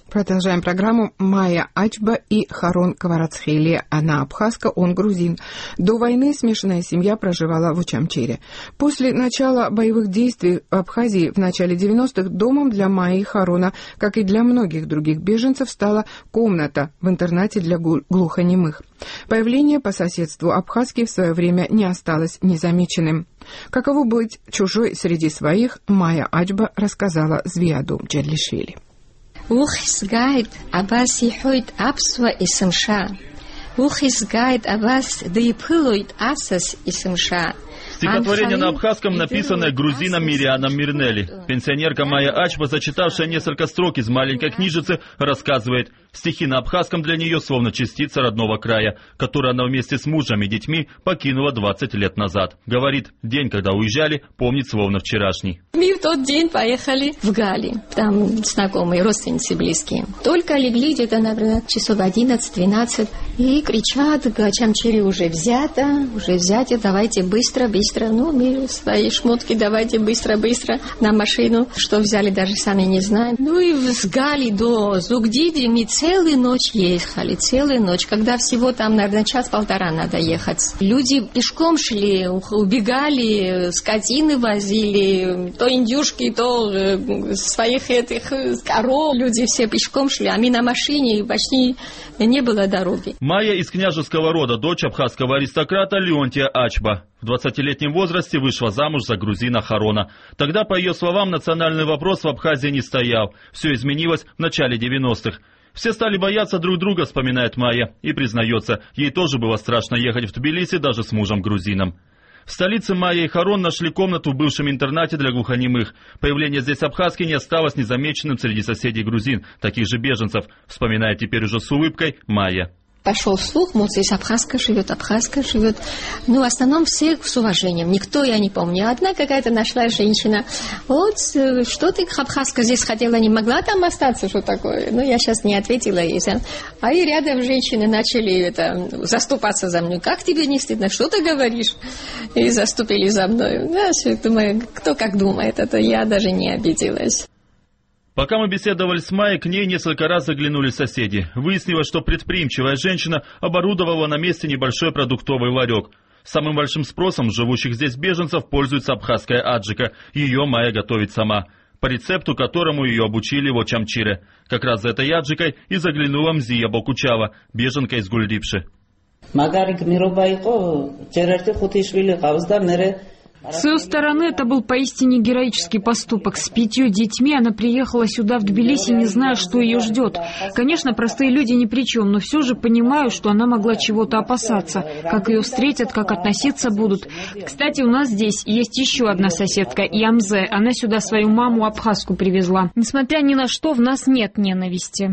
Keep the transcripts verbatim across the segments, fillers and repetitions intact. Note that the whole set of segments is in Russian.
Продолжаем программу. Майя Ачба и Харон Кварацхели. Она абхазка, он грузин. До войны смешанная семья проживала в Учамчире. После начала боевых действий в Абхазии в начале девяностых домом для Майи и Харона, как и для многих других беженцев, стала комната в интернате для глухонемых. Появление по соседству абхазки в свое время не осталось незамеченным. Каково быть чужой среди своих, Майя Ачба рассказала Звияду Джерлишвили. Ухис гайд абас ихойт апсва исымша. Ухис гайд абас дейпылойт асас исымша. Стихотворение на абхазском, написанное грузином Мирианом Мирнели. Пенсионерка Майя Ачба, зачитавшая несколько строк из маленькой книжицы, рассказывает: стихи на абхазском для нее словно частица родного края, который она вместе с мужем и детьми покинула двадцать лет назад. Говорит, день, когда уезжали, помнит словно вчерашний. Мы в тот день поехали в Гали. Там знакомые, родственницы близкие. Только легли где-то, наверное, часов одиннадцать-двенадцать. И кричат: Учамчире уже взято, уже взято, давайте быстро, быстро. Ну, мы свои шмотки давайте быстро-быстро на машину. Что взяли, даже сами не знаем. Ну и с Гали до Зугдиди мы целую ночь ехали, целую ночь. Когда всего там, наверное, час-полтора надо ехать. Люди пешком шли, убегали, скотины возили, то индюшки, то своих этих коров. Люди все пешком шли, а мы на машине, и почти не было дороги. Майя из княжеского рода, дочь абхазского аристократа Леонтия Ачба. В двадцатилетнем возрасте вышла замуж за грузина Харона. Тогда, по ее словам, национальный вопрос в Абхазии не стоял. Все изменилось в начале девяностых. Все стали бояться друг друга, вспоминает Майя, и признается, ей тоже было страшно ехать в Тбилиси даже с мужем-грузином. В столице Майя и Харон нашли комнату в бывшем интернате для глухонемых. Появление здесь абхазки не осталось незамеченным среди соседей грузин, таких же беженцев, вспоминает теперь уже с улыбкой Майя. Пошел слух, мол, здесь абхазка живет, абхазка живет. Ну, в основном все с уважением. Никто, я не помню. Одна какая-то нашла женщина. Вот, что ты, абхазка, здесь хотела, не могла там остаться, что такое? Ну, я сейчас не ответила ей. А и рядом женщины начали это, заступаться за мной. Как тебе не стыдно? Что ты говоришь? И заступили за мной. Да, думаю, кто как думает, это я даже не обиделась. Пока мы беседовали с Майей, к ней несколько раз заглянули соседи. Выяснилось, что предприимчивая женщина оборудовала на месте небольшой продуктовый ларек. Самым большим спросом живущих здесь беженцев пользуется абхазская аджика. Ее Майя готовит сама, по рецепту которому ее обучили в Учамчире. Как раз за этой аджикой и заглянула Мзия Бокучава, беженка из Гульдипши. С ее стороны это был поистине героический поступок. С пятью детьми она приехала сюда, в Тбилиси, не зная, что ее ждет. Конечно, простые люди ни при чем, но все же понимаю, что она могла чего-то опасаться. Как ее встретят, как относиться будут. Кстати, у нас здесь есть еще одна соседка, Ямзе. Она сюда свою маму абхазку привезла. Несмотря ни на что, в нас нет ненависти.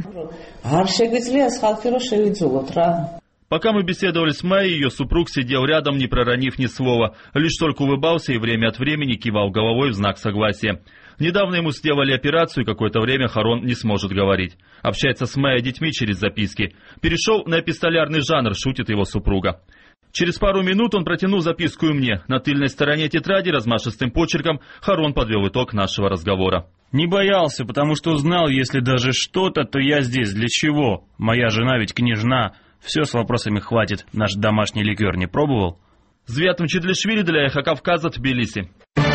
Пока мы беседовали с Майей, ее супруг сидел рядом, не проронив ни слова, лишь только улыбался и время от времени кивал головой в знак согласия. Недавно ему сделали операцию, и какое-то время Харон не сможет говорить. Общается с Майей детьми через записки. Перешел на эпистолярный жанр, шутит его супруга. Через пару минут он протянул записку и мне. На тыльной стороне тетради размашистым почерком Харон подвел итог нашего разговора. Не боялся, потому что знал, если даже что-то, то я здесь для чего? Моя жена ведь княжна. Все с вопросами хватит. Наш домашний ликер не пробовал? Звият Джерлишвили для Эхо Кавказа, Тбилиси.